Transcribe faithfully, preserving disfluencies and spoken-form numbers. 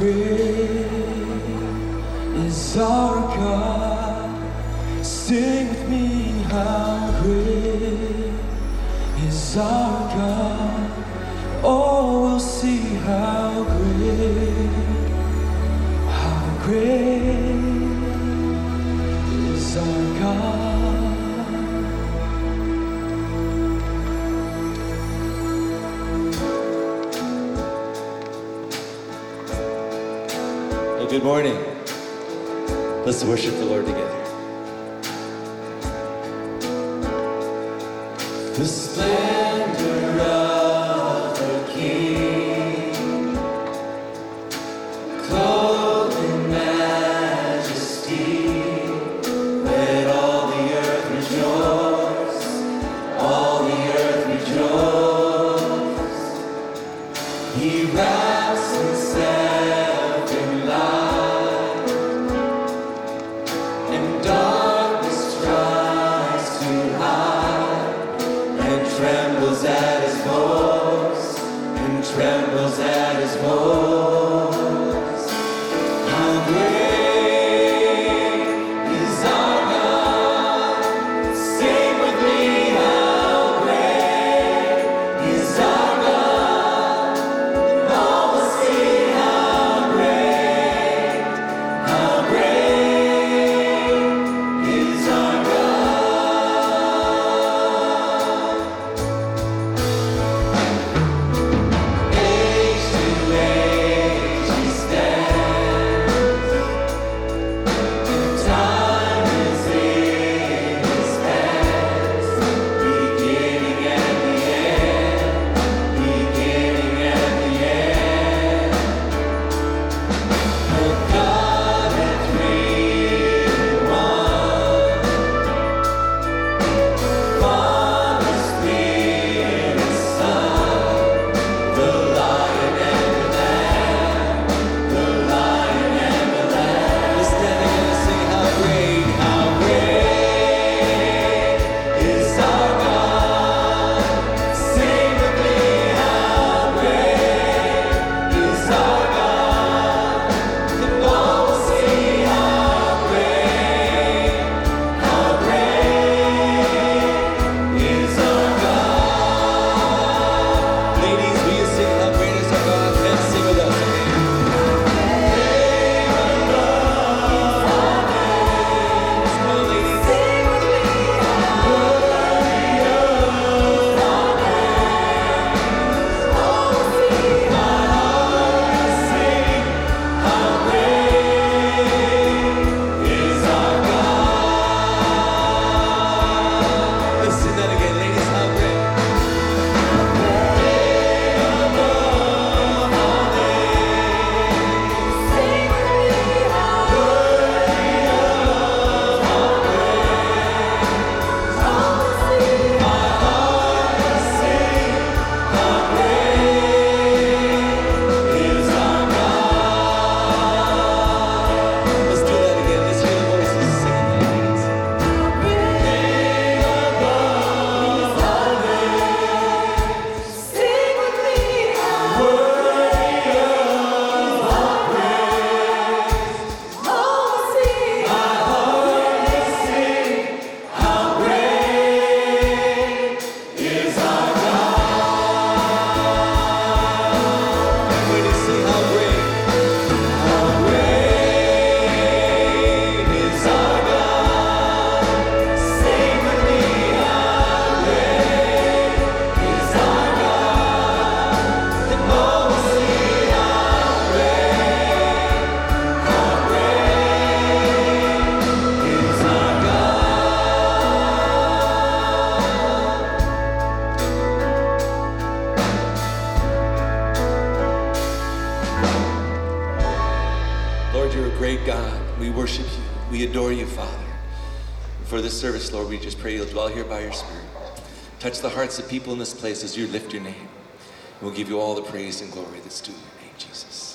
great is our God. Sing with me, how great is our God. Oh, we'll see how great, how great is our God. Well, good morning. Let's worship the Lord together. The splendor of the King, clothed in majesty, let all the earth rejoice, all the earth rejoice. He wraps himself in light, and darkness tries to hide, and trembles at his voice, and trembles at his voice. How great is our God? Sing with me, how great is our God? And all will see how great, how great is our God. Age to age he stands, and time is in his hands. Beginning and the end, beginning and the end. The God and three in one, Father, Spirit, Son, the Lion and the Lamb, the Lion and the Lamb. Let's stand together and sing how great, how great is our God. Sing with me, how great is our God. And all will see how great, how great is our God. Ladies, will you sing how great is our God? Men, sing with us, okay? Come on, ladies. Sing with me, how worthy of our praise. Oh, sing My heart sing how great is our God. Let's sing that again, ladies. How great. Sing with me, how worthy of our praise. Oh, sing My heart sing how great is our God. Let's do that again. Let's hear the voices singing that, ladies. how great is our God. Sing with me, how worthy of our praise. Oh, sing How great is our God. Everybody sing how great, how great is our God. Sing with me, how great is our God. And all will see how great, how great is our God. Lord, you're a great God. We worship you. We adore you, Father. For this service, Lord, we just pray you'll dwell here by your Spirit. Touch the hearts of people in this place as you lift your name. We'll give you all the praise and glory that's due your name, Jesus.